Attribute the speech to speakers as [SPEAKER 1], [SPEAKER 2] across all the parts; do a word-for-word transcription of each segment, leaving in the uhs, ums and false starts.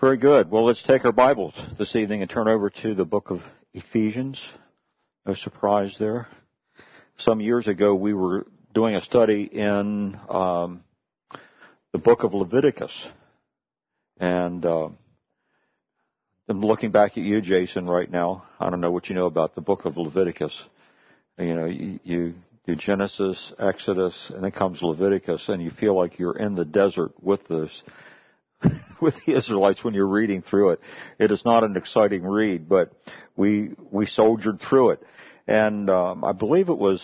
[SPEAKER 1] Very good. Well, let's take our Bibles this evening and turn over to the book of Ephesians. No surprise there. Some years ago, we were doing a study in um, the book of Leviticus. And uh, I'm looking back at you, Jason, right now. I don't know what you know about the book of Leviticus. You know, you, you do Genesis, Exodus, and then comes Leviticus, and you feel like you're in the desert with this. with the Israelites when you're reading through it. It is not an exciting read, but we we soldiered through it. And um, I believe it was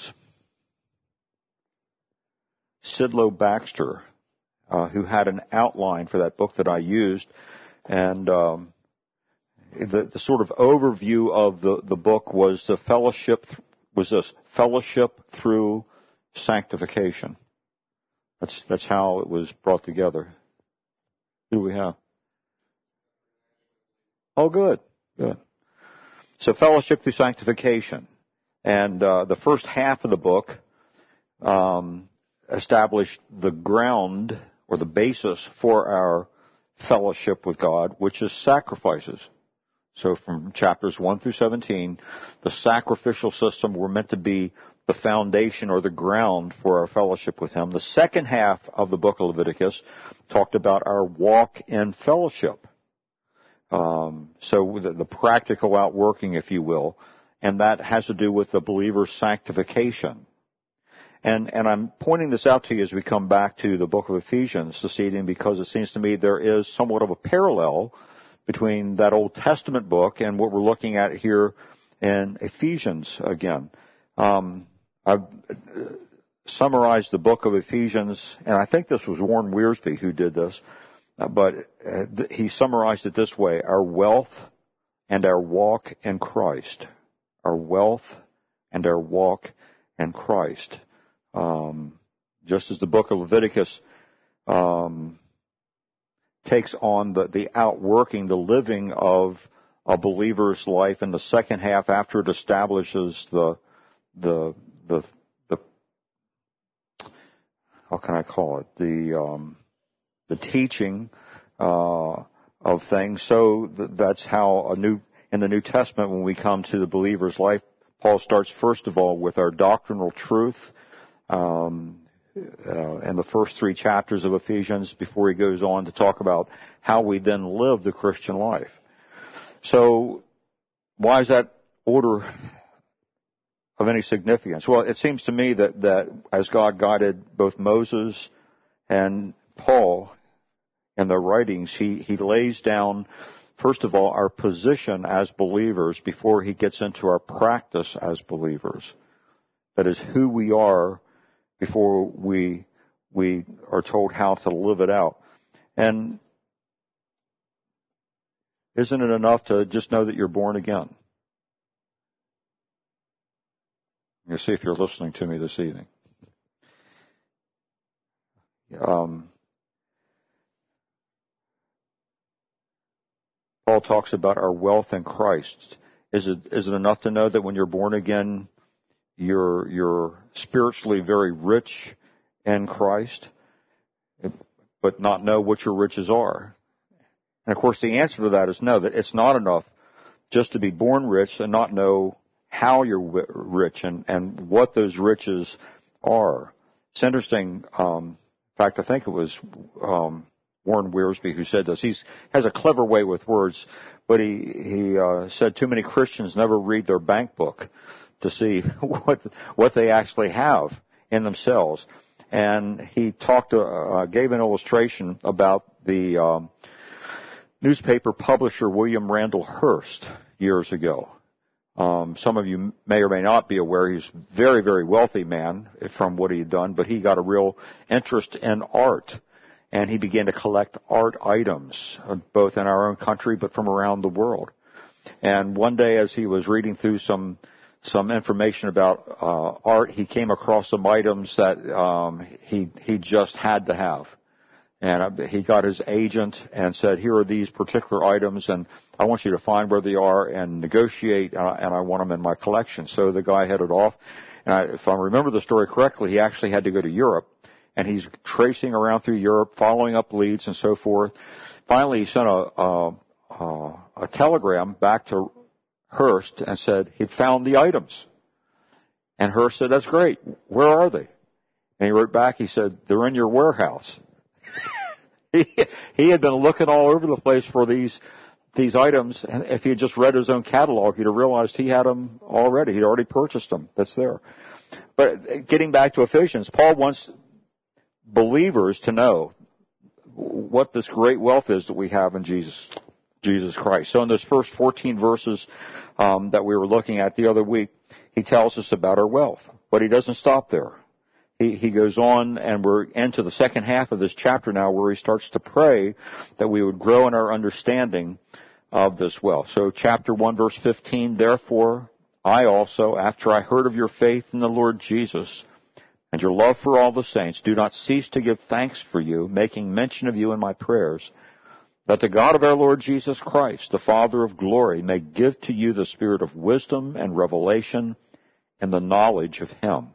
[SPEAKER 1] Sidlow Baxter uh, who had an outline for that book that I used. And um, the, the sort of overview of the, the book was the fellowship, was this fellowship through sanctification. That's that's how it was brought together. Who do we have? Oh, good, good. So fellowship through sanctification. And uh, the first half of the book um, established the ground or the basis for our fellowship with God, which is sacrifices. So from chapters one through seventeen, the sacrificial system were meant to be the foundation or the ground for our fellowship with Him. The second half of the book of Leviticus talked about our walk in fellowship. Um, so the, the practical outworking, if you will, and that has to do with the believer's sanctification. And, and I'm pointing this out to you as we come back to the book of Ephesians this evening because it seems to me there is somewhat of a parallel between that Old Testament book and what we're looking at here in Ephesians again. Um, I've summarized the book of Ephesians, and I think this was Warren Wiersbe who did this, but he summarized it this way: our wealth and our walk in Christ. Our wealth and our walk in Christ. Um, just as the book of Leviticus um, takes on the, the outworking, the living of a believer's life in the second half after it establishes the the the the how can I call it the um, the teaching uh, of things. So th- that's how a new in the New Testament, when we come to the believer's life, Paul starts first of all with our doctrinal truth um, uh, in the first three chapters of Ephesians before he goes on to talk about how we then live the Christian life. So why is that order of any significance? Well, it seems to me that, that as God guided both Moses and Paul in their writings, he, he lays down, first of all, our position as believers before he gets into our practice as believers. That is who we are before we we are told how to live it out. And isn't it enough to just know that you're born again? You see if you're listening to me this evening. Um, Paul talks about our wealth in Christ. Is it is it enough to know that when you're born again, you're you're spiritually very rich in Christ, but not know what your riches are? And of course, the answer to that is no. That it's not enough just to be born rich and not know how you're rich and, and what those riches are. It's interesting. Um, in fact, I think it was um, Warren Wiersbe who said this. He has a clever way with words, but he he uh, said too many Christians never read their bank book to see what what they actually have in themselves. And he talked, to, uh, gave an illustration about the um, newspaper publisher William Randall Hearst years ago. Um, some of you may or may not be aware he's a very, very wealthy man from what he had done, but he got a real interest in art, and he began to collect art items, both in our own country but from around the world. And one day, as he was reading through some some information about uh, art, he came across some items that um, he he just had to have. And he got his agent and said, here are these particular items, and I want you to find where they are and negotiate, uh, and I want them in my collection. So the guy headed off. And I, if I remember the story correctly, he actually had to go to Europe. And he's tracing around through Europe, following up leads and so forth. finally he sent a, a, a, a telegram back to Hearst and said he'd found the items. And Hearst said, that's great. Where are they? And he wrote back, he said, they're in your warehouse. he, he had been looking all over the place for these these items, and if he had just read his own catalog, he'd have realized he had them already. He'd already purchased them. That's there. But getting back to Ephesians, Paul wants believers to know what this great wealth is that we have in Jesus, Jesus Christ. So in those first fourteen verses um, that we were looking at the other week, he tells us about our wealth. But he doesn't stop there. He, he goes on, and we're into the second half of this chapter now, where he starts to pray that we would grow in our understanding of this wealth. So chapter one, verse fifteen, therefore I also, after I heard of your faith in the Lord Jesus and your love for all the saints, do not cease to give thanks for you, making mention of you in my prayers, that the God of our Lord Jesus Christ, the Father of glory, may give to you the spirit of wisdom and revelation and the knowledge of him.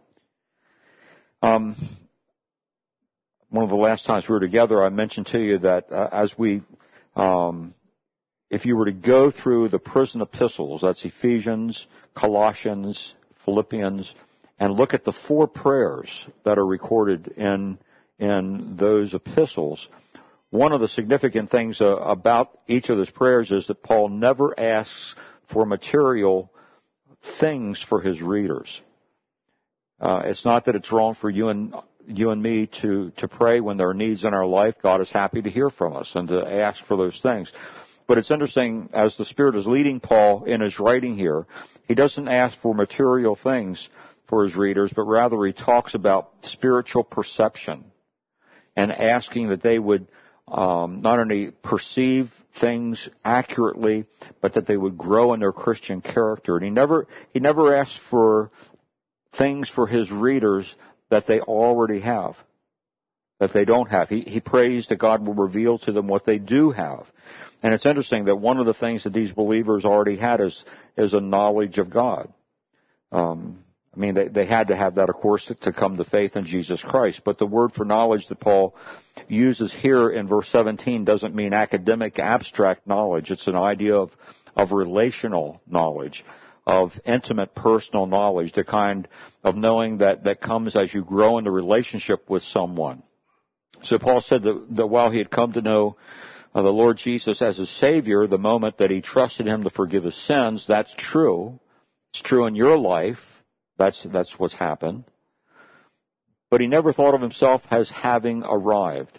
[SPEAKER 1] Um, one of the last times we were together, I mentioned to you that uh, as we, um, if you were to go through the prison epistles, that's Ephesians, Colossians, Philippians, and look at the four prayers that are recorded in in those epistles, one of the significant things uh, about each of those prayers is that Paul never asks for material things for his readers. Uh, it's not that it's wrong for you and you and me to, to pray when there are needs in our life. God is happy to hear from us and to ask for those things. But it's interesting, as the Spirit is leading Paul in his writing here, he doesn't ask for material things for his readers, but rather he talks about spiritual perception and asking that they would um, not only perceive things accurately, but that they would grow in their Christian character. And he never he never asks for things for his readers that they already have, that they don't have. He, he prays that God will reveal to them what they do have. And it's interesting that one of the things that these believers already had is, is a knowledge of God. Um, I mean, they, they had to have that, of course, to, to come to faith in Jesus Christ. But the word for knowledge that Paul uses here in verse seventeen doesn't mean academic, abstract knowledge. It's an idea of, of relational knowledge, of intimate, personal knowledge, the kind of knowing that, that comes as you grow in the relationship with someone. So Paul said that, that while he had come to know Uh, the Lord Jesus as his Savior, the moment that he trusted him to forgive his sins, that's true. It's true in your life. That's, that's what's happened. But he never thought of himself as having arrived.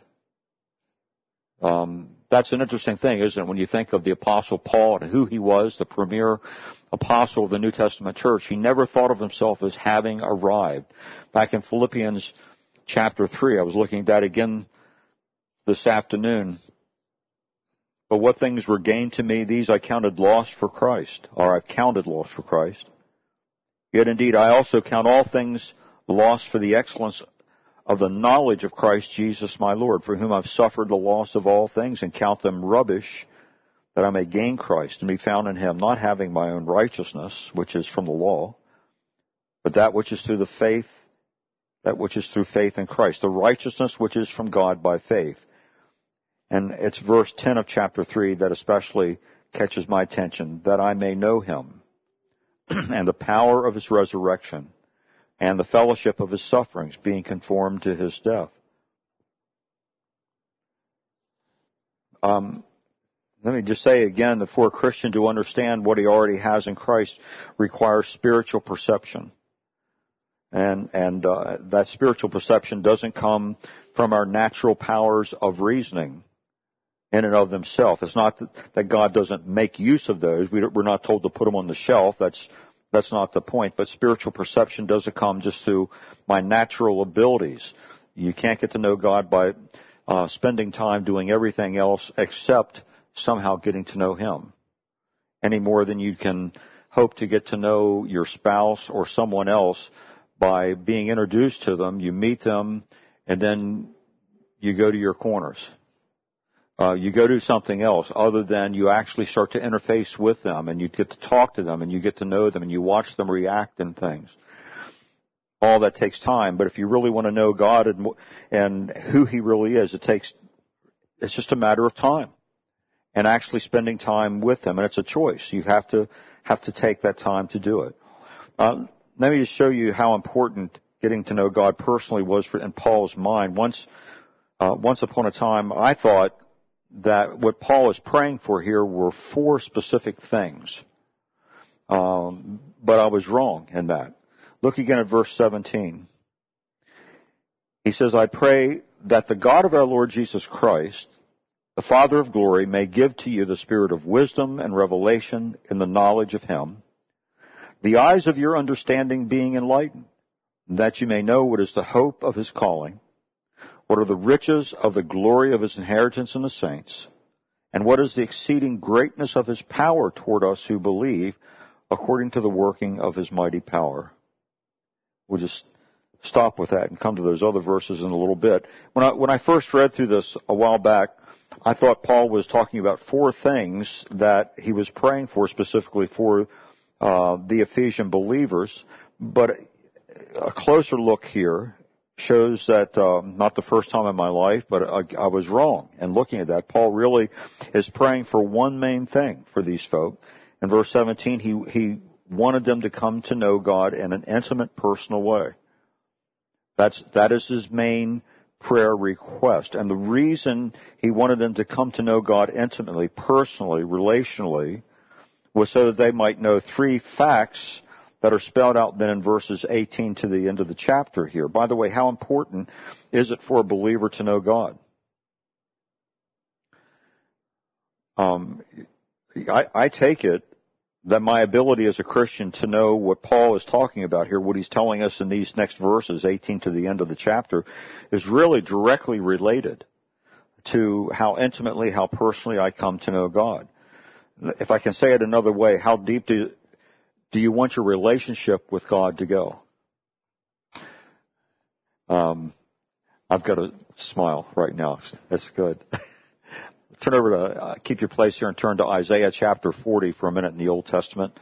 [SPEAKER 1] Um, that's an interesting thing, isn't it? When you think of the Apostle Paul and who he was, the premier apostle of the New Testament church, he never thought of himself as having arrived. Back in Philippians chapter three, I was looking at that again this afternoon. But what things were gained to me, these I counted loss for Christ, or I've counted loss for Christ. Yet indeed I also count all things lost for the excellence of the knowledge of Christ Jesus my Lord, for whom I've suffered the loss of all things, and count them rubbish, that I may gain Christ and be found in him, not having my own righteousness, which is from the law, but that which is through the faith, that which is through faith in Christ, the righteousness which is from God by faith. And it's verse ten of chapter three that especially catches my attention, that I may know him and the power of his resurrection and the fellowship of his sufferings, being conformed to his death. Um, let me just say again that for a Christian to understand what he already has in Christ requires spiritual perception. And, and uh, that spiritual perception doesn't come from our natural powers of reasoning in and of themselves. It's not that, that God doesn't make use of those. We, we're not told to put them on the shelf. That's that's not the point. But spiritual perception doesn't come just through my natural abilities. You can't get to know God by uh, spending time doing everything else except somehow getting to know him, any more than you can hope to get to know your spouse or someone else by being introduced to them. You meet them, and then you go to your corners. Uh, you go do something else other than you actually start to interface with them, and you get to talk to them, and you get to know them, and you watch them react in things. All that takes time, but if you really want to know God and, and who he really is, it takes, it's just a matter of time. and actually spending time with Him. And it's a choice. You have to have to take that time to do it. Um, let me just show you how important getting to know God personally was for, in Paul's mind. Once, uh, once upon a time, I thought that what Paul is praying for here were four specific things. Um, but I was wrong in that. Look again at verse seventeen. He says, I pray that the God of our Lord Jesus Christ, the Father of glory, may give to you the spirit of wisdom and revelation in the knowledge of Him, the eyes of your understanding being enlightened, that you may know what is the hope of His calling, what are the riches of the glory of His inheritance in the saints, and what is the exceeding greatness of His power toward us who believe, according to the working of His mighty power. We'll just stop with that and come to those other verses in a little bit. When I, when I first read through this a while back, I thought Paul was talking about four things that he was praying for specifically for uh, the Ephesian believers, but a closer look here shows that, uh, not the first time in my life, but I, I was wrong. And looking at that, Paul really is praying for one main thing for these folk. In verse seventeen, he, he wanted them to come to know God in an intimate, personal way. That's, that is his main prayer request. And the reason he wanted them to come to know God intimately, personally, relationally, was so that they might know three facts that are spelled out then in verses eighteen to the end of the chapter here. By the way, how important is it for a believer to know God? Um, I, I take it that my ability as a Christian to know what Paul is talking about here, what he's telling us in these next verses, eighteen to the end of the chapter, is really directly related to how intimately, how personally I come to know God. If I can say it another way, how deep do, do you want your relationship with God to go? Um, I've got a smile right now. That's good. Turn over to, uh, keep your place here and turn to Isaiah chapter forty for a minute in the Old Testament.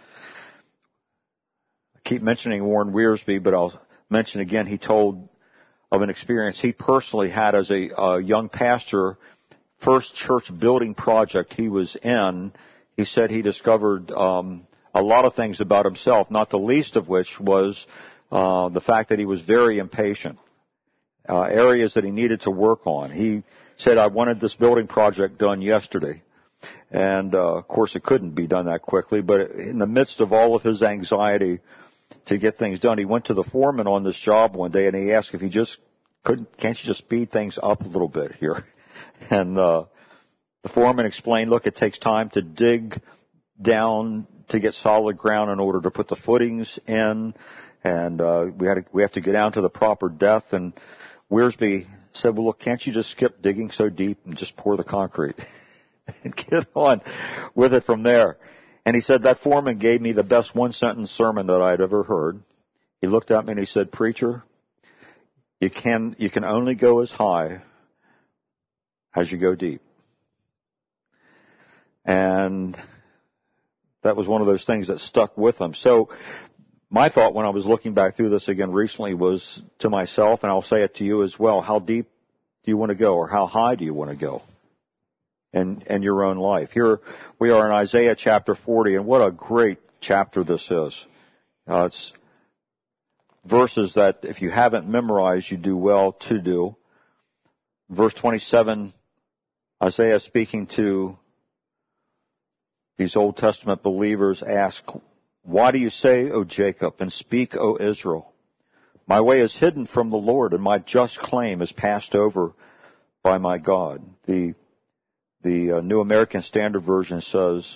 [SPEAKER 1] I keep mentioning Warren Wiersbe, but I'll mention again, he told of an experience he personally had as a, a young pastor, first church building project he was in. He said he discovered um, a lot of things about himself, not the least of which was uh, the fact that he was very impatient, uh, areas that he needed to work on. He said, I wanted this building project done yesterday. And, uh, of course, it couldn't be done that quickly. But in the midst of all of his anxiety to get things done, he went to the foreman on this job one day and he asked if he just couldn't, can't you just speed things up a little bit here? And, uh, the foreman explained, look, it takes time to dig down to get solid ground in order to put the footings in. And, uh, we had to, we have to get down to the proper depth. And Wiersbe said, well, look, can't you just skip digging so deep and just pour the concrete and get on with it from there? And he said, that foreman gave me the best one-sentence sermon that I'd ever heard. He looked at me and he said, preacher, you can, you can only go as high as you go deep. And that was one of those things that stuck with him. So my thought when I was looking back through this again recently was to myself, and I'll say it to you as well, how deep do you want to go, or how high do you want to go in, in your own life? Here we are in Isaiah chapter forty, and what a great chapter this is. Uh, it's verses that if you haven't memorized, you do well to do. Verse twenty-seven, Isaiah speaking to these Old Testament believers ask, why do you say, O Jacob, and speak, O Israel? My way is hidden from the Lord, and my just claim is passed over by my God. The the uh, New American Standard Version says,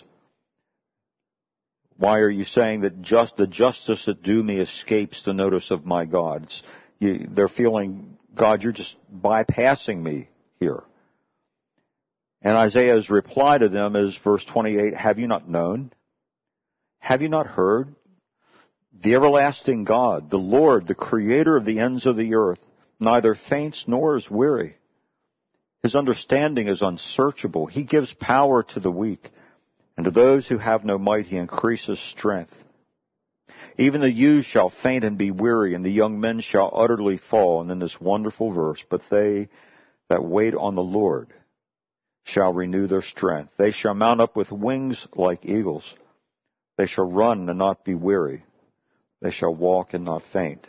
[SPEAKER 1] why are you saying that just the justice that due me escapes the notice of my God? It's, you, they're feeling, God, you're just bypassing me here. And Isaiah's reply to them is verse twenty-eight, have you not known? Have you not heard? The everlasting God, the Lord, the creator of the ends of the earth, neither faints nor is weary. His understanding is unsearchable. He gives power to the weak, and to those who have no might he increases strength. Even the youths shall faint and be weary, and the young men shall utterly fall. And then this wonderful verse, but they that wait on the Lord shall renew their strength. They shall mount up with wings like eagles. They shall run and not be weary. They shall walk and not faint.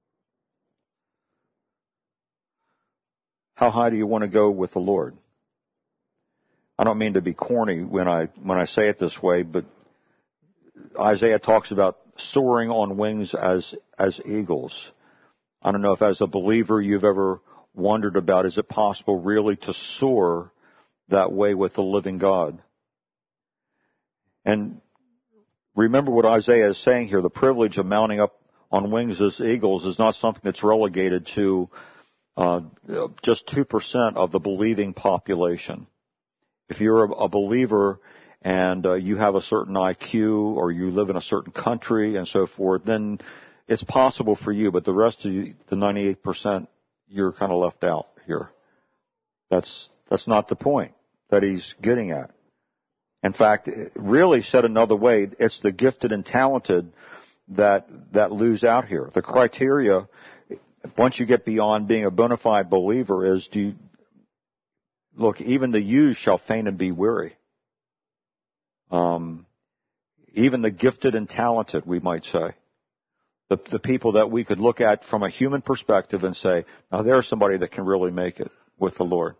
[SPEAKER 1] How high do you want to go with the Lord? I don't mean to be corny when I when I say it this way, but Isaiah talks about soaring on wings as as eagles. I don't know if as a believer you've ever wondered about, is it possible really to soar that way with the living God? And remember what Isaiah is saying here. The privilege of mounting up on wings as eagles is not something that's relegated to uh, just two percent of the believing population. If you're a, a believer and uh, you have a certain I Q or you live in a certain country and so forth, then it's possible for you, but the rest of you, the ninety-eight percent, you're kind of left out here. That's that's not the point that he's getting at. In fact, really said another way, it's the gifted and talented that that lose out here. The criteria, once you get beyond being a bona fide believer, is do you, look, even the youths shall faint and be weary. Um, even the gifted and talented, we might say. The, the people that we could look at from a human perspective and say, now there's somebody that can really make it with the Lord.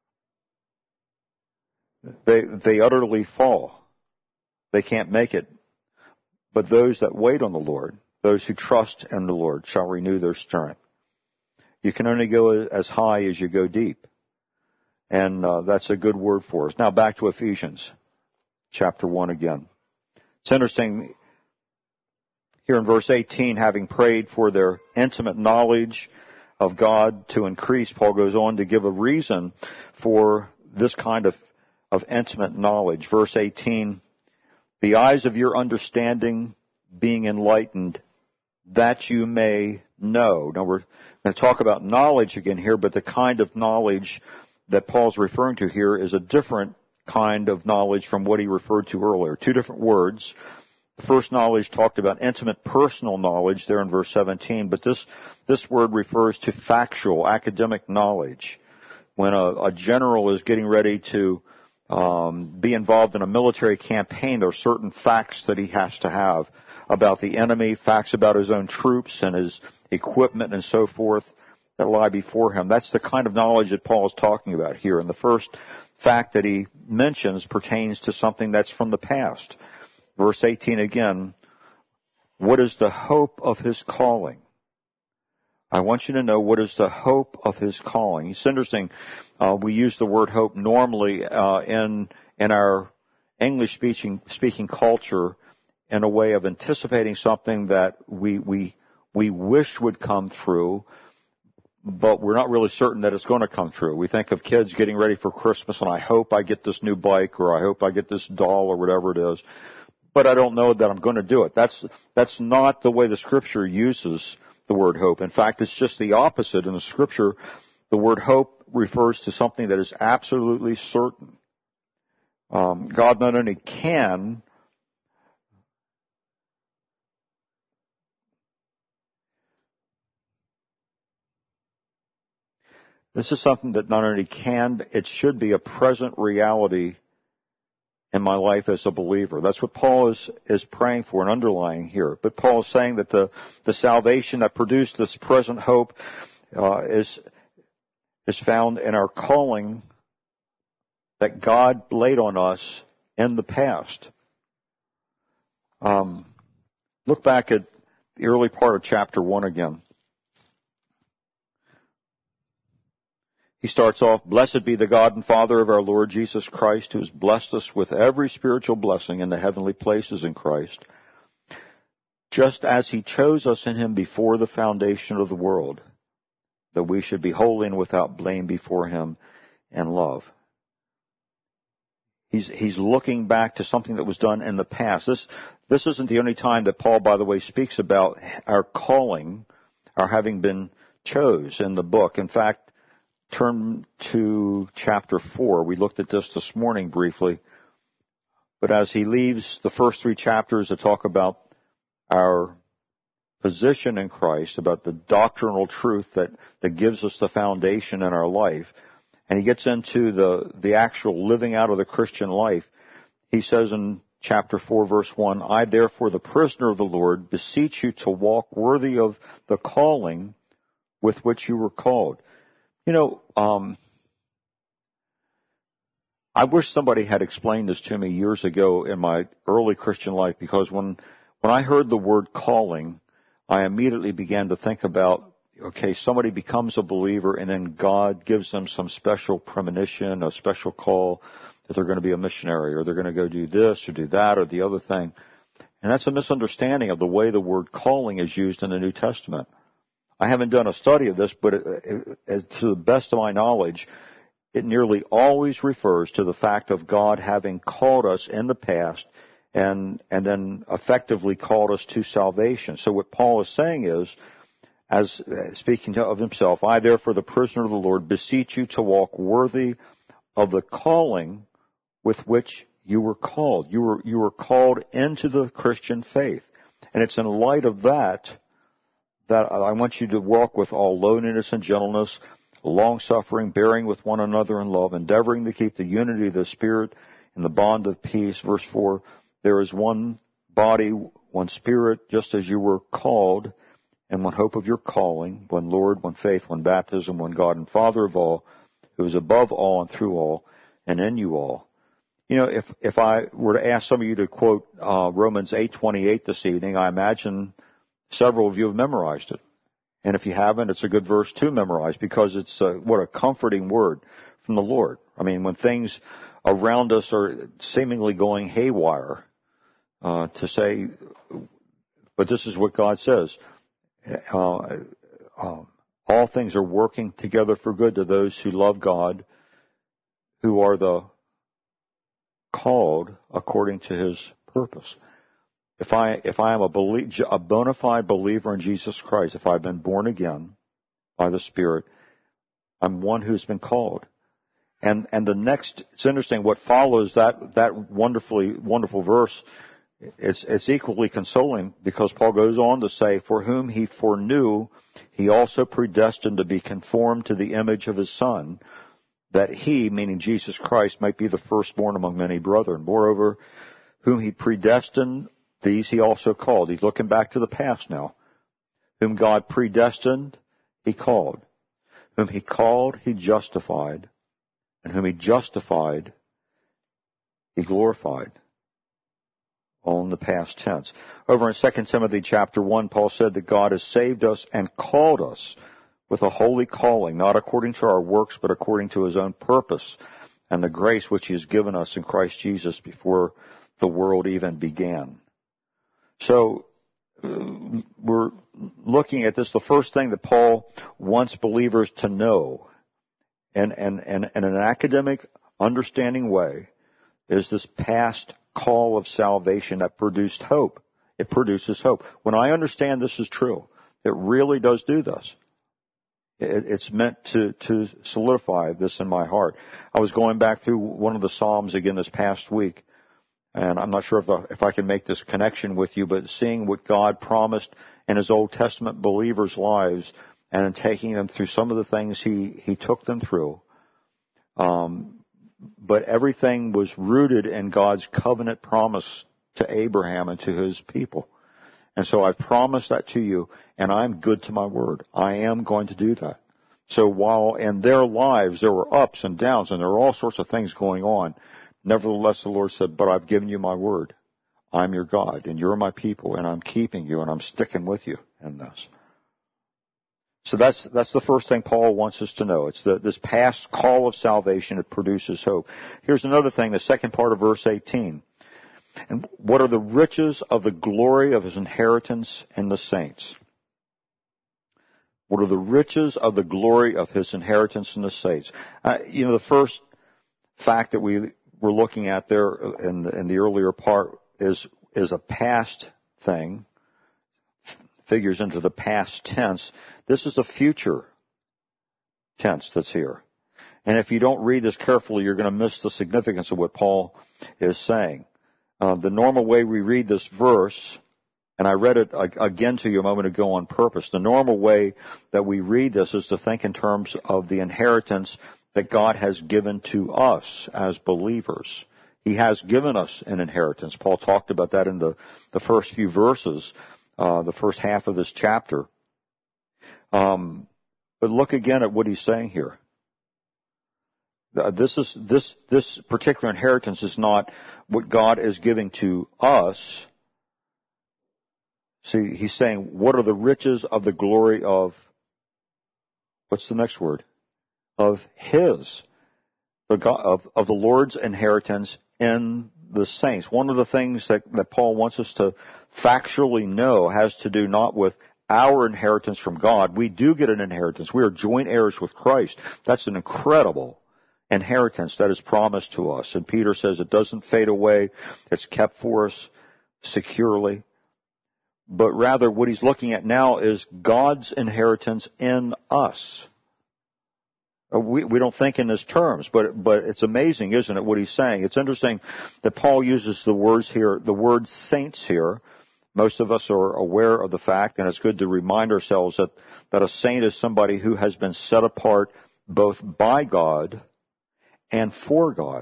[SPEAKER 1] They, they utterly fall. They can't make it. But those that wait on the Lord, those who trust in the Lord, shall renew their strength. You can only go as high as you go deep. And uh, that's a good word for us. Now back to Ephesians chapter one again. It's interesting. Here in verse eighteen, having prayed for their intimate knowledge of God to increase, Paul goes on to give a reason for this kind of, of intimate knowledge. Verse eighteen, the eyes of your understanding being enlightened, that you may know. Now we're going to talk about knowledge again here, but the kind of knowledge that Paul's referring to here is a different kind of knowledge from what he referred to earlier. Two different words. The first knowledge talked about intimate personal knowledge there in verse seventeen, but this, this word refers to factual, academic knowledge. When a, a general is getting ready to um, be involved in a military campaign, there are certain facts that he has to have about the enemy, facts about his own troops and his equipment and so forth that lie before him. That's the kind of knowledge that Paul is talking about here. And the first fact that he mentions pertains to something that's from the past. Verse eighteen again, what is the hope of his calling? I want you to know what is the hope of his calling. It's interesting. Uh, we use the word hope normally uh, in in our English speaking speaking culture in a way of anticipating something that we we we wish would come through, but we're not really certain that it's going to come through. We think of kids getting ready for Christmas, and I hope I get this new bike, or I hope I get this doll, or whatever it is. But I don't know that I'm going to do it. That's that's not the way the Scripture uses the word hope. In fact, it's just the opposite. In the Scripture, the word hope refers to something that is absolutely certain. Um, God not only can, this is something that not only can, it should be a present reality in my life as a believer. That's what Paul is, is praying for and underlying here. But Paul is saying that the, the salvation that produced this present hope uh, is, is found in our calling that God laid on us in the past. Um, look back at the early part of chapter one again. He starts off, blessed be the God and Father of our Lord Jesus Christ, who has blessed us with every spiritual blessing in the heavenly places in Christ, just as he chose us in him before the foundation of the world, that we should be holy and without blame before him in love. He's, he's looking back to something that was done in the past. This, this isn't the only time that Paul, by the way, speaks about our calling, our having been chose in the book. In fact, turn to chapter four. We looked at this this morning briefly. But as he leaves the first three chapters that talk about our position in Christ, about the doctrinal truth that, that gives us the foundation in our life, and he gets into the, the actual living out of the Christian life, he says in chapter four, verse one, I therefore, the prisoner of the Lord, beseech you to walk worthy of the calling with which you were called. You know, um, I wish somebody had explained this to me years ago in my early Christian life, because when, when I heard the word calling, I immediately began to think about, okay, somebody becomes a believer and then God gives them some special premonition, a special call that they're going to be a missionary or they're going to go do this or do that or the other thing. And that's a misunderstanding of the way the word calling is used in the New Testament. I haven't done a study of this, but it, it, it, to the best of my knowledge, it nearly always refers to the fact of God having called us in the past and and then effectively called us to salvation. So what Paul is saying is, as uh, speaking to, of himself, I therefore, the prisoner of the Lord, beseech you to walk worthy of the calling with which you were called. You were you were called into the Christian faith, and it's in light of that that I want you to walk with all lowliness and gentleness, long-suffering, bearing with one another in love, endeavoring to keep the unity of the Spirit in the bond of peace. Verse four, there is one body, one Spirit, just as you were called, and one hope of your calling, one Lord, one faith, one baptism, one God and Father of all, who is above all and through all, and in you all. You know, if if I were to ask some of you to quote uh, Romans eight twenty-eight this evening, I imagine several of you have memorized it. And if you haven't, it's a good verse to memorize, because it's a, what a comforting word from the Lord. I mean, when things around us are seemingly going haywire, uh, to say, but this is what God says, uh, um, all things are working together for good to those who love God, who are the called according to His purpose. If I, if I am a, belie- a bona fide believer in Jesus Christ, if I've been born again by the Spirit, I'm one who's been called. And, and the next, it's interesting, what follows that, that wonderfully, wonderful verse, it's, it's equally consoling, because Paul goes on to say, for whom he foreknew, he also predestined to be conformed to the image of his Son, that he, meaning Jesus Christ, might be the firstborn among many brethren. Moreover, whom he predestined, these he also called. He's looking back to the past now. Whom God predestined, he called. Whom he called, he justified. And whom he justified, he glorified. All in the past tense. Over in Second Timothy chapter one, Paul said that God has saved us and called us with a holy calling, not according to our works, but according to his own purpose and the grace which he has given us in Christ Jesus before the world even began. So uh, we're looking at this. The first thing that Paul wants believers to know, and, and, and, and in an academic, understanding way, is this past call of salvation that produced hope. It produces hope. When I understand this is true, it really does do this. It, it's meant to, to solidify this in my heart. I was going back through one of the Psalms again this past week, and I'm not sure if, I, if I can make this connection with you, but seeing what God promised in his Old Testament believers' lives and taking them through some of the things he, he took them through. Um, but everything was rooted in God's covenant promise to Abraham and to his people. And so I've promised that to you, and I'm good to my word. I am going to do that. So while in their lives there were ups and downs and there were all sorts of things going on, nevertheless, the Lord said, but I've given you my word. I'm your God, and you're my people, and I'm keeping you, and I'm sticking with you in this. So that's that's the first thing Paul wants us to know. It's the, this past call of salvation that produces hope. Here's another thing, the second part of verse eighteen. And what are the riches of the glory of his inheritance in the saints? What are the riches of the glory of his inheritance in the saints? Uh, you know, the first fact that we we're looking at there in the, in the earlier part is is a past thing, figures into the past tense. This is a future tense that's here. And if you don't read this carefully, you're going to miss the significance of what Paul is saying. Uh, the normal way we read this verse, and I read it again to you a moment ago on purpose, the normal way that we read this is to think in terms of the inheritance that God has given to us as believers. He has given us an inheritance. Paul talked about that in the, the first few verses, uh, the first half of this chapter. Um, but look again at what he's saying here. This is this this particular inheritance is not what God is giving to us. See, he's saying, what are the riches of the glory of, what's the next word? Of His, the God, of, of the Lord's inheritance in the saints. One of the things that, that Paul wants us to factually know has to do not with our inheritance from God. We do get an inheritance. We are joint heirs with Christ. That's an incredible inheritance that is promised to us. And Peter says it doesn't fade away. It's kept for us securely. But rather what he's looking at now is God's inheritance in us. We, we don't think in these terms, but, but it's amazing, isn't it, what he's saying? It's interesting that Paul uses the words here, the word saints here. Most of us are aware of the fact, and it's good to remind ourselves that, that a saint is somebody who has been set apart both by God and for God.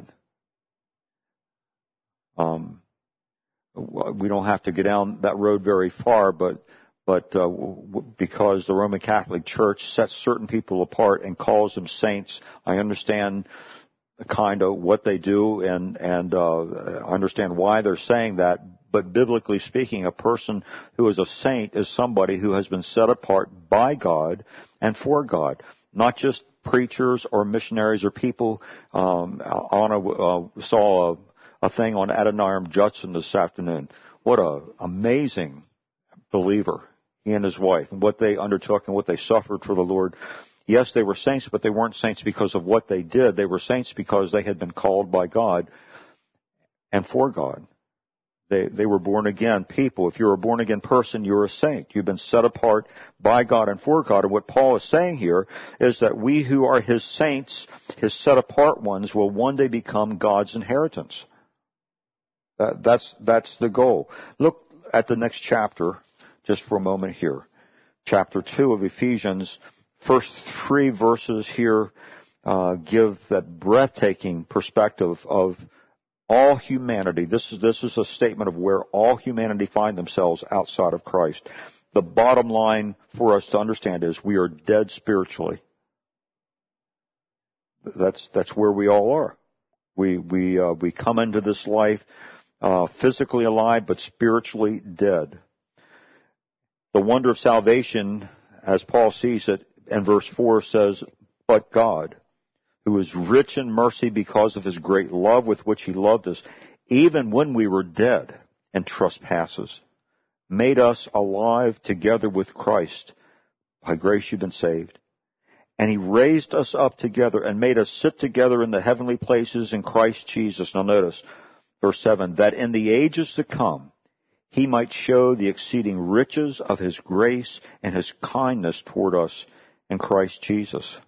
[SPEAKER 1] Um, we don't have to get down that road very far, but but uh, because the Roman Catholic Church sets certain people apart and calls them saints, I understand kind of what they do and and uh, I understand why they're saying that. But biblically speaking, a person who is a saint is somebody who has been set apart by God and for God, not just preachers or missionaries or people. Um, Anna uh, saw a a thing on Adoniram Judson this afternoon. What a amazing believer, he and his wife, and what they undertook and what they suffered for the Lord. Yes, they were saints, but they weren't saints because of what they did. They were saints because they had been called by God and for God. They, they were born again people. If you're a born again person, you're a saint. You've been set apart by God and for God. And what Paul is saying here is that we who are His saints, His set apart ones, will one day become God's inheritance. That, that's, that's the goal. Look at the next chapter just for a moment here. Chapter two of Ephesians. First three verses here uh, give that breathtaking perspective of all humanity. This is, this is a statement of where all humanity find themselves outside of Christ. The bottom line for us to understand is we are dead spiritually. That's, that's where we all are. We, we, uh, we come into this life, uh, physically alive, but spiritually dead. The wonder of salvation, as Paul sees it in verse four, says, but God, who is rich in mercy because of His great love with which He loved us, even when we were dead in trespasses, made us alive together with Christ. By grace you've been saved. And He raised us up together and made us sit together in the heavenly places in Christ Jesus. Now notice, verse seven, that in the ages to come He might show the exceeding riches of His grace and His kindness toward us in Christ Jesus.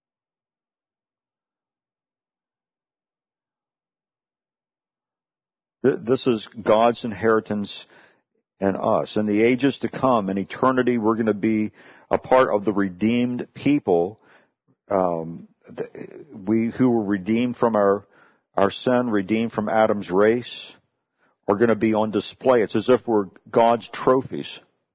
[SPEAKER 1] This is God's inheritance in us. In the ages to come, in eternity, we're going to be a part of the redeemed people. Um, we who were redeemed from our, our sin, redeemed from Adam's race, are going to be on display. It's as if we're God's trophies.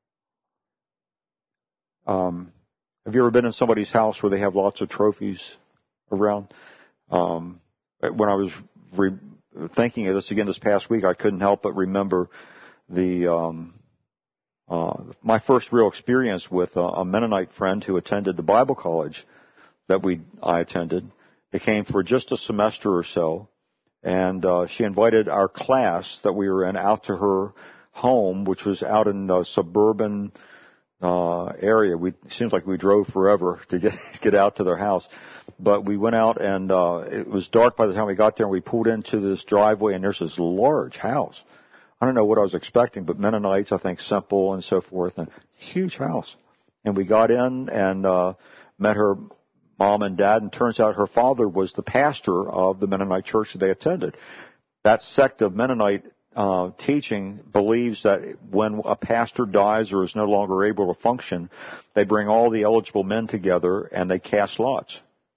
[SPEAKER 1] Um, have you ever been in somebody's house where they have lots of trophies around? Um, when I was re- thinking of this again this past week, I couldn't help but remember the um, uh, my first real experience with a, a Mennonite friend who attended the Bible college that we I attended. They came for just a semester or so, and uh, she invited our class that we were in out to her home, which was out in a suburban uh area. We it seems like we drove forever to get get out to their house. But we went out, and uh it was dark by the time we got there, and we pulled into this driveway, and there's this large house. I don't know what I was expecting, but Mennonites, I think, simple and so forth, and huge house. And we got in and uh met her mom and dad, and turns out her father was the pastor of the Mennonite church that they attended. That sect of Mennonite Uh, teaching believes that when a pastor dies or is no longer able to function, they bring all the eligible men together and they cast lots.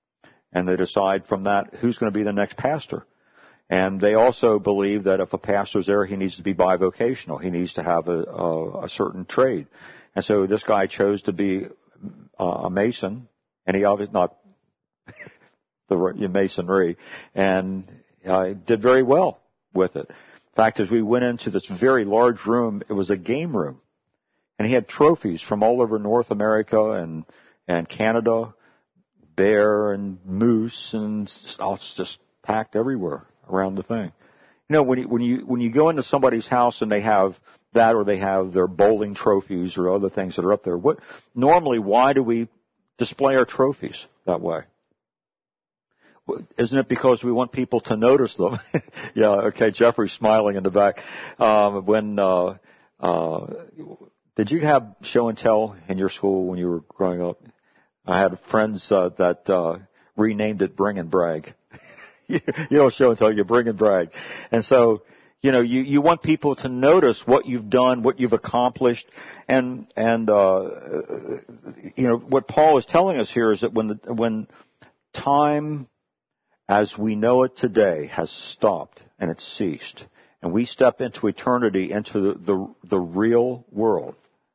[SPEAKER 1] And they decide from that who's going to be the next pastor. And they also believe that if a pastor's there, he needs to be bivocational. He needs to have a, a, a certain trade. And so this guy chose to be uh, a mason, and he obviously not the masonry, and uh, did very well with it. In fact, as we went into this very large room, it was a game room, and he had trophies from all over North America and and Canada, bear and moose, and oh, it's just packed everywhere around the thing. You know, when you when you when you go into somebody's house and they have that, or they have their bowling trophies or other things that are up there, what normally why do we display our trophies that way? Isn't it because we want people to notice them? Yeah, okay, Jeffrey's smiling in the back. Um, when, uh, uh, did you have show and tell in your school when you were growing up? I had friends, uh, that, uh, renamed it Bring and Brag. You don't show and tell, you bring and brag. And so, you know, you, you want people to notice what you've done, what you've accomplished, and, and, uh, you know, what Paul is telling us here is that when the, when time as we know it today has stopped and it's ceased, and we step into eternity, into the, the, the real world,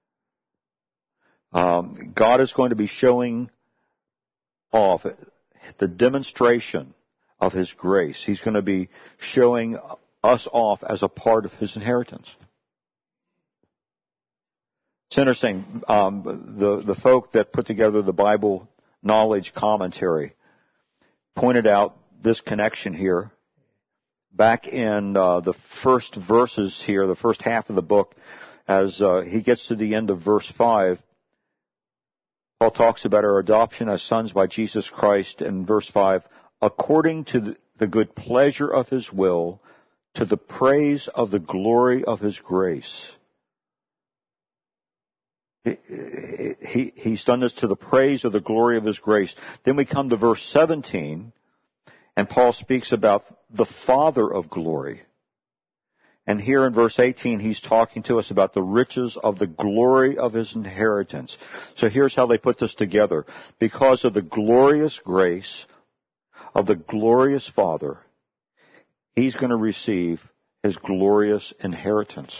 [SPEAKER 1] um, God is going to be showing off the demonstration of His grace. He's going to be showing us off as a part of His inheritance. It's interesting, um, the, the folk that put together the Bible Knowledge Commentary pointed out this connection here. Back in uh, the first verses here, the first half of the book, as uh, he gets to the end of verse five, Paul talks about our adoption as sons by Jesus Christ in verse five, according to the good pleasure of His will, to the praise of the glory of His grace. He, he, he's done this to the praise of the glory of His grace. Then we come to verse seventeen, and Paul speaks about the Father of glory. And here in verse eighteen, he's talking to us about the riches of the glory of His inheritance. So here's how they put this together. Because of the glorious grace of the glorious Father, He's going to receive His glorious inheritance.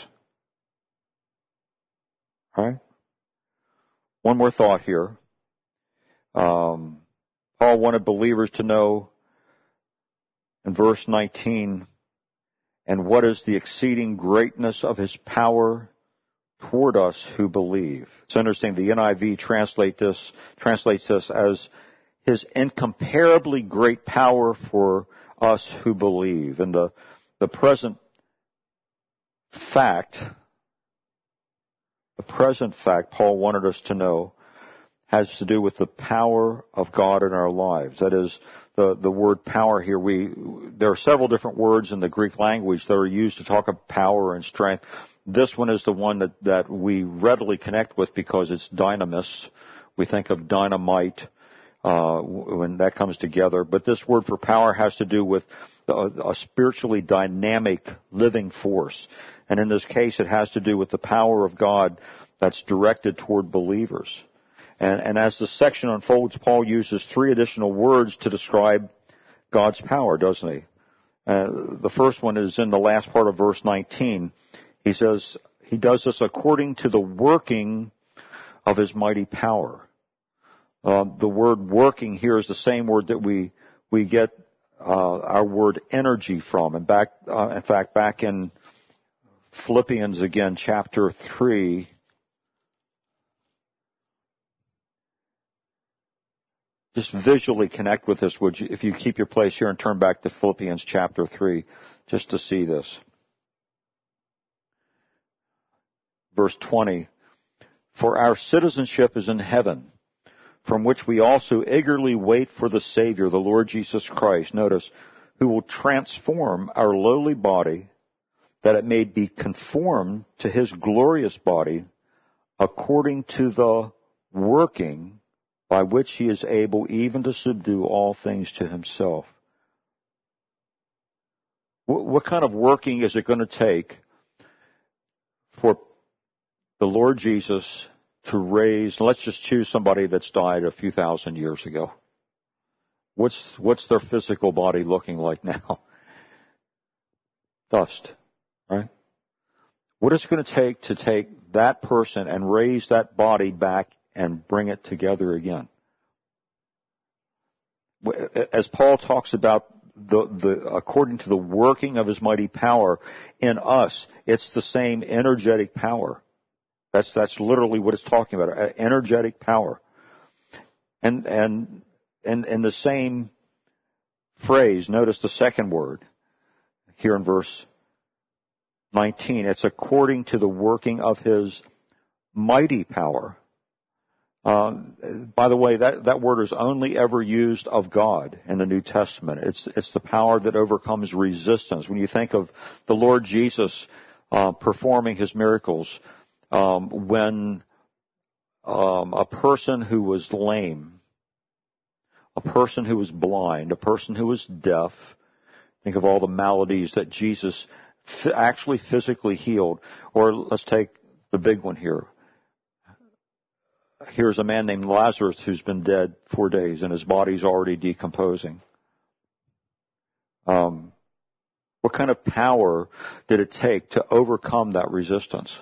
[SPEAKER 1] All right? One more thought here. Um, Paul wanted believers to know in verse nineteen, and what is the exceeding greatness of His power toward us who believe. It's interesting, the N I V translate this, translates this as His incomparably great power for us who believe. And the, the present fact, the present fact Paul wanted us to know has to do with the power of God in our lives. That is, the, the word power here, we, there are several different words in the Greek language that are used to talk about power and strength. This one is the one that, that we readily connect with because it's dynamis. We think of dynamite, uh, when that comes together. But this word for power has to do with a, a spiritually dynamic living force. And in this case, it has to do with the power of God that's directed toward believers. And, and as the section unfolds, Paul uses three additional words to describe God's power, doesn't he? Uh, the first one is in the last part of verse nineteen. He says, He does this according to the working of His mighty power. Uh, the word working here is the same word that we, we get uh, our word energy from. And back, uh, in fact, back in Philippians again, chapter three, just visually connect with this, would you, if you keep your place here and turn back to Philippians chapter three, just to see this. Verse twenty, for our citizenship is in heaven, from which we also eagerly wait for the Savior, the Lord Jesus Christ, notice, who will transform our lowly body, that it may be conformed to His glorious body, according to the working by which He is able even to subdue all things to Himself. What, what kind of working is it going to take for the Lord Jesus to raise, let's just choose somebody that's died a few thousand years ago. What's, what's their physical body looking like now? Dust, right? What is it going to take to take that person and raise that body back and bring it together again? As Paul talks about the, the, according to the working of his mighty power in us, it's the same energetic power. That's, that's literally what it's talking about, energetic power. And, and, and, and the same phrase, notice the second word here in verse nineteen. It's according to the working of his mighty power. Uh, by the way, that, that word is only ever used of God in the New Testament. It's, it's the power that overcomes resistance. When you think of the Lord Jesus uh, performing his miracles, um, when um, a person who was lame, a person who was blind, a person who was deaf, think of all the maladies that Jesus f- actually physically healed. Or let's take the big one here. Here's a man named Lazarus who's been dead four days and his body's already decomposing. Um, what kind of power did it take to overcome that resistance?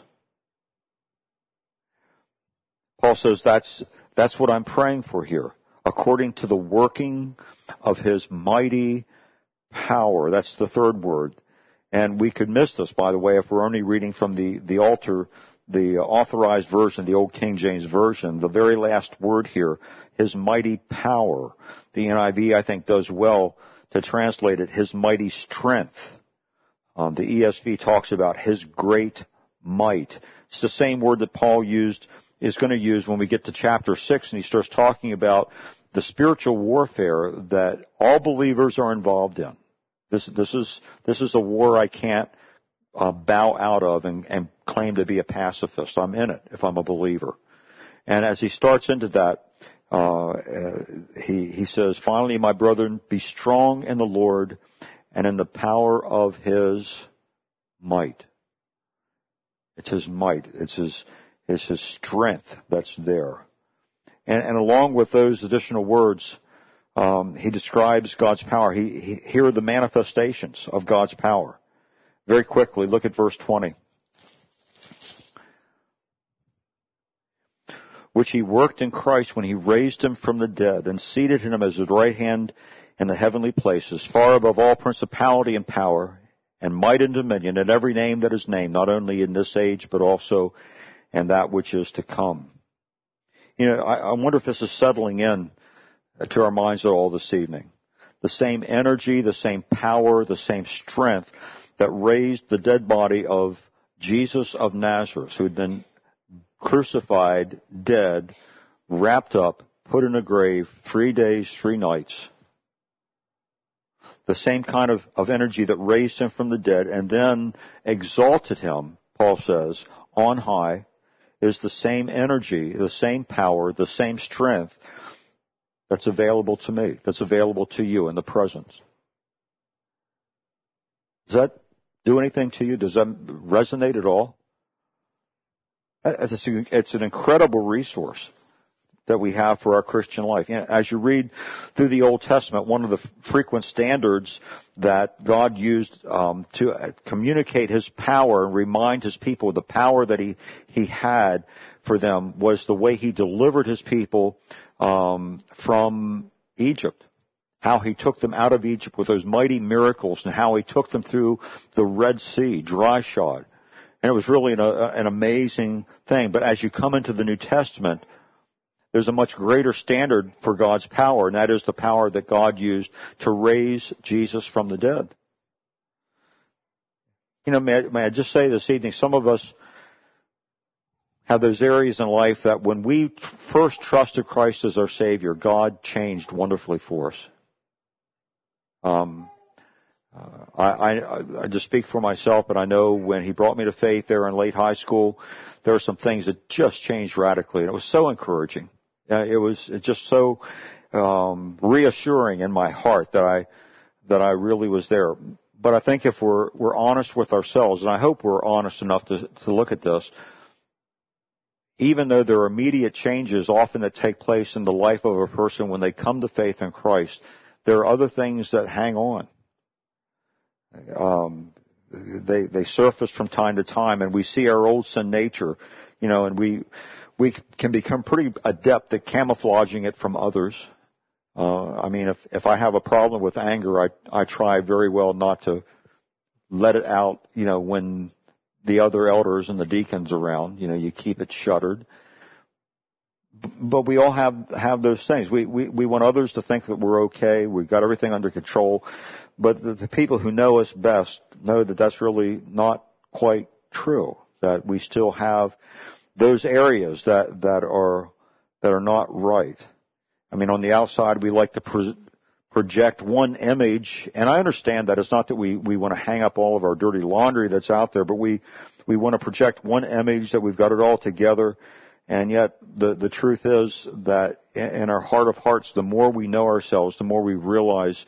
[SPEAKER 1] Paul says that's, that's what I'm praying for here. According to the working of his mighty power. That's the third word. And we could miss this, by the way, if we're only reading from the, the altar, the authorized version, the old King James Version. The very last word here, his mighty power. The N I V, I think, does well to translate it, his mighty strength. Um, the E S V talks about his great might. It's the same word that Paul used, is going to use when we get to chapter six, and he starts talking about the spiritual warfare that all believers are involved in. This, this is, this is a war I can't uh, bow out of and, and claim to be a pacifist. I'm in it if I'm a believer. And as he starts into that, uh, uh, he, he says, finally, my brethren, be strong in the Lord and in the power of his might. It's his might. It's his, it's his strength that's there. And, and along with those additional words, um, he describes God's power. He, he, here are the manifestations of God's power. Very quickly, look at verse twenty. Which he worked in Christ when he raised him from the dead and seated him as his right hand in the heavenly places, far above all principality and power and might and dominion, and every name that is named, not only in this age, but also in that which is to come. You know, I, I wonder if this is settling in to our minds at all this evening. The same energy, the same power, the same strength that raised the dead body of Jesus of Nazareth, who had been crucified, dead, wrapped up, put in a grave, three days, three nights. The same kind of, of energy that raised him from the dead and then exalted him, Paul says, on high, is the same energy, the same power, the same strength that's available to me, that's available to you in the present. Does that do anything to you? Does that resonate at all? It's an incredible resource that we have for our Christian life. As you read through the Old Testament, one of the frequent standards that God used um, to communicate his power and remind his people of the power that he, he had for them was the way he delivered his people um, from Egypt. How he took them out of Egypt with those mighty miracles and how he took them through the Red Sea, dry shod. And it was really an, an amazing thing. But as you come into the New Testament, there's a much greater standard for God's power, and that is the power that God used to raise Jesus from the dead. You know, may I, may I just say this evening, some of us have those areas in life that when we first trusted Christ as our Savior, God changed wonderfully for us. Um, Uh, I, I, I just speak for myself, but I know when he brought me to faith there in late high school, there were some things that just changed radically, and it was so encouraging. Uh, it was it just so um, reassuring in my heart that I that I really was there. But I think if we're we're honest with ourselves, and I hope we're honest enough to to look at this, even though there are immediate changes often that take place in the life of a person when they come to faith in Christ, there are other things that hang on. Um, they they surface from time to time, and we see our old sin nature, you know, and we we can become pretty adept at camouflaging it from others. Uh, I mean, if if I have a problem with anger, I I try very well not to let it out, you know, when the other elders and the deacons around. You know, you keep it shuttered. But we all have have those things. We we we want others to think that we're okay. We've got everything under control. But the, the people who know us best know that that's really not quite true. That we still have those areas that that are that are not right. I mean, on the outside, we like to pro- project one image, and I understand that it's not that we we want to hang up all of our dirty laundry that's out there, but we we want to project one image that we've got it all together. And yet, the the truth is that in our heart of hearts, the more we know ourselves, the more we realize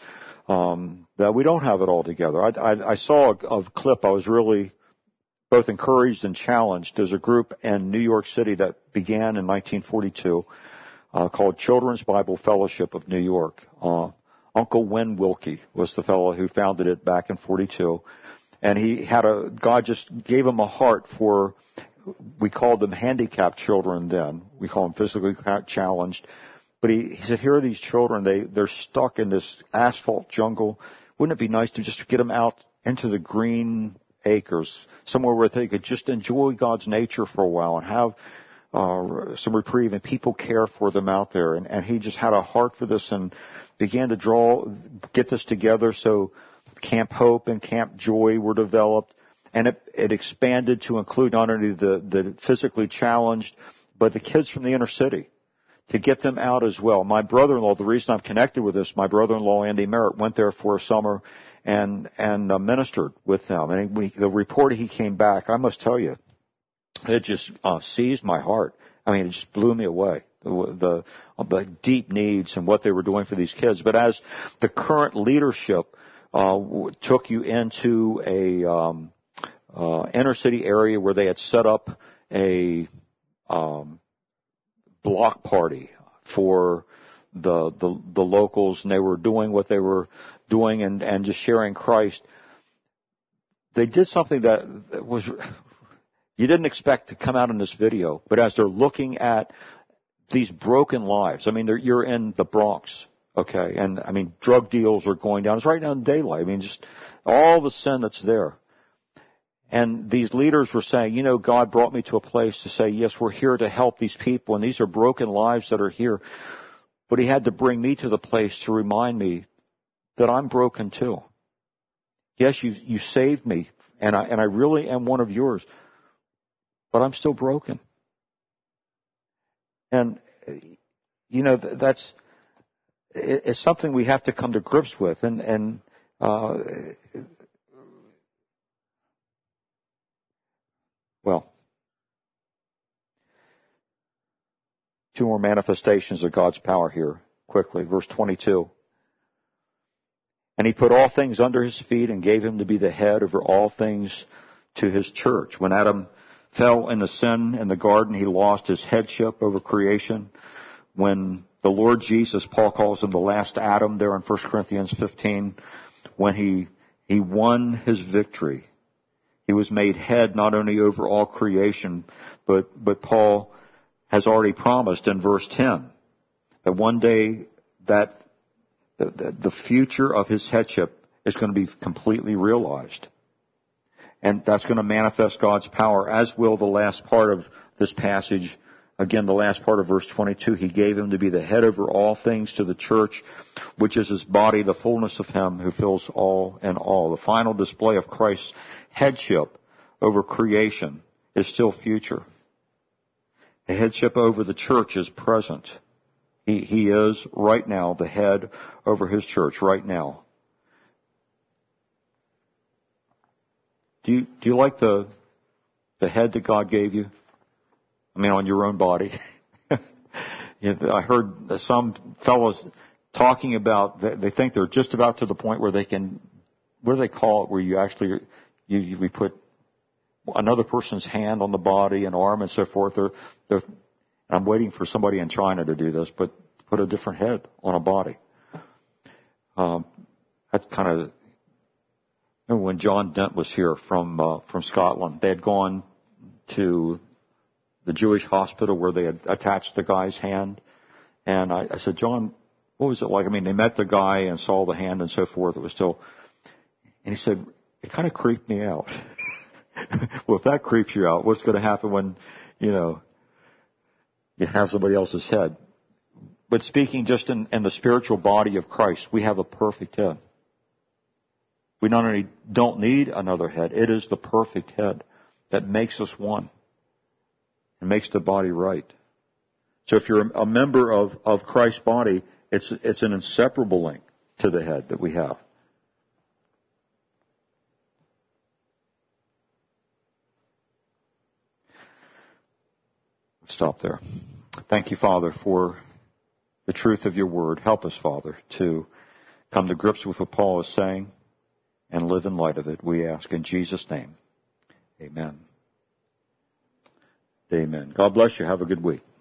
[SPEAKER 1] um, that we don't have it all together. I, I, I saw a, a clip. I was really both encouraged and challenged. There's a group in New York City that began in nineteen forty-two uh, called Children's Bible Fellowship of New York. Uh, Uncle Win Wilkie was the fellow who founded it back in forty-two, and he had a God just gave him a heart for. We called them handicapped children then. We call them physically challenged. But he, he said, here are these children. They, they're stuck in this asphalt jungle. Wouldn't it be nice to just get them out into the green acres, somewhere where they could just enjoy God's nature for a while and have uh, some reprieve, and people care for them out there. And, and he just had a heart for this and began to draw, get this together. So Camp Hope and Camp Joy were developed. And it, it expanded to include not only the, the physically challenged, but the kids from the inner city, to get them out as well. My brother-in-law, the reason I'm connected with this, my brother-in-law, Andy Merritt, went there for a summer and and uh, ministered with them. And when he, the report he came back, I must tell you, it just uh, seized my heart. I mean, it just blew me away, the, the, the deep needs and what they were doing for these kids. But as the current leadership uh, took you into a... Um, Uh, inner city area where they had set up a um, block party for the, the the locals, and they were doing what they were doing and, and just sharing Christ. They did something that was you didn't expect to come out in this video, but as they're looking at these broken lives, I mean, you're in the Bronx, okay, and I mean, drug deals are going down. It's right now in daylight. I mean, just all the sin that's there. And these leaders were saying, you know, God brought me to a place to say, yes, we're here to help these people, and these are broken lives that are here. But he had to bring me to the place to remind me that I'm broken too. Yes, you you saved me, and I and I really am one of yours, but I'm still broken. And, you know, that's it's something we have to come to grips with. And, and uh Well, two more manifestations of God's power here, quickly. Verse twenty-two. And he put all things under his feet and gave him to be the head over all things to his church. When Adam fell into sin in the garden, he lost his headship over creation. When the Lord Jesus, Paul calls him the last Adam there in First Corinthians fifteen, when he, he won his victory. He was made head not only over all creation, but, but Paul has already promised in verse ten that one day that the, the future of his headship is going to be completely realized. And that's going to manifest God's power, as will the last part of this passage. Again, the last part of verse twenty-two, he gave him to be the head over all things to the church, which is his body, the fullness of him who fills all in all. The final display of Christ's headship over creation is still future. The headship over the church is present. He, he is right now the head over his church right now. Do you, do you like the, the head that God gave you? I mean, on your own body. I heard some fellows talking about, they think they're just about to the point where they can, what do they call it, where you actually, you, you we put another person's hand on the body and arm and so forth. They're, they're, I'm waiting for somebody in China to do this, but put a different head on a body. Um, that kind of, remember when John Dent was here from uh, from Scotland, they had gone to the Jewish hospital where they had attached the guy's hand. And I, I said, John, what was it like? I mean, they met the guy and saw the hand and so forth. It was still, and he said, it kind of creeped me out. Well, if that creeps you out, what's going to happen when, you know, you have somebody else's head? But speaking just in, in the spiritual body of Christ, we have a perfect head. We not only don't need another head, it is the perfect head that makes us one and makes the body right. So if you're a member of, of Christ's body, it's, it's an inseparable link to the head that we have. Let's stop there. Thank you, Father, for the truth of your word. Help us, Father, to come to grips with what Paul is saying and live in light of it. We ask in Jesus' name. Amen. Amen. God bless you. Have a good week.